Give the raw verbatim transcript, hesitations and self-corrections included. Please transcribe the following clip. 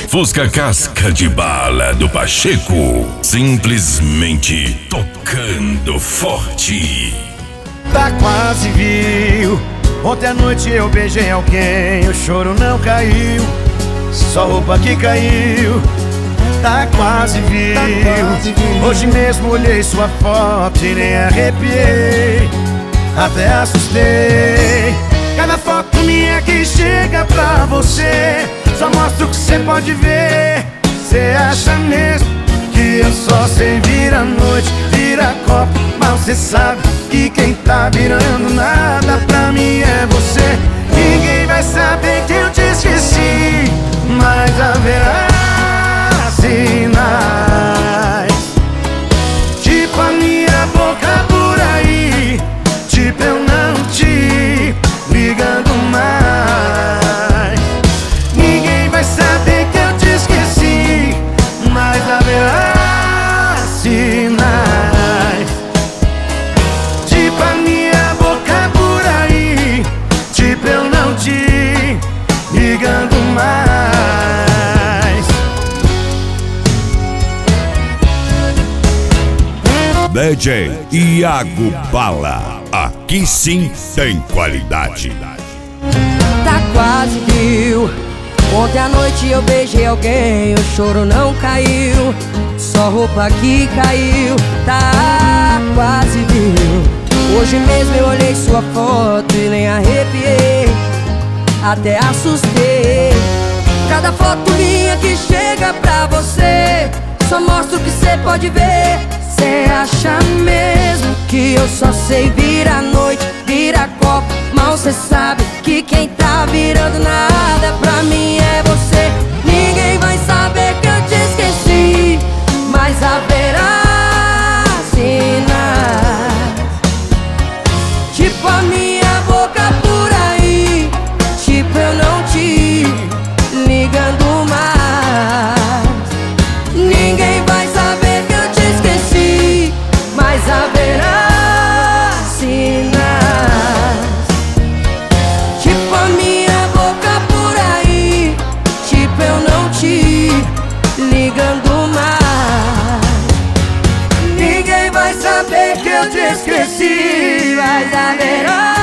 Fusca Casca de Bala do Pacheco, simplesmente tocando forte. Tá quase viu. Ontem à noite eu beijei alguém, o choro não caiu, só roupa que caiu. Tá quase viu. Hoje mesmo olhei sua foto e nem arrepiei, até assustei. Cada foto minha que chega pra você só mostra o que cê pode ver. Cê acha mesmo que eu só sei virar noite, virar copo, mas cê sabe que quem tá virando nada pra mim é você. Ninguém vai saber que eu te esqueci, mas haverá sinais, tipo a minha boca por aí, tipo eu não te ligando mais. Ninguém vai saber que eu te esqueci, mas haverá sinais, tipo a minha boca por aí, tipo eu não te ligando mais. D J Iago Bala, aqui sim tem qualidade. Tá quase viu. Ontem à noite eu beijei alguém, o choro não caiu, só roupa que caiu. Tá quase viu. Hoje mesmo eu olhei sua foto e nem arrepiei, até assustei. Cada foto minha que chega pra você só mostra o que cê pode ver. Cê acha mesmo que eu só sei virar noite, virar copo, mal cê sabe que quem tá virando nada pra mim é você. Ninguém vai saber que eu te esqueci, mas haverá sinais, tipo a minha boca por aí, tipo eu não te ligando mais. Ninguém vai saber que eu te esqueci, mas haverá sinais, tipo a minha boca por aí, tipo eu não te ligando mais. Ninguém vai saber que eu te esqueci, mas haverá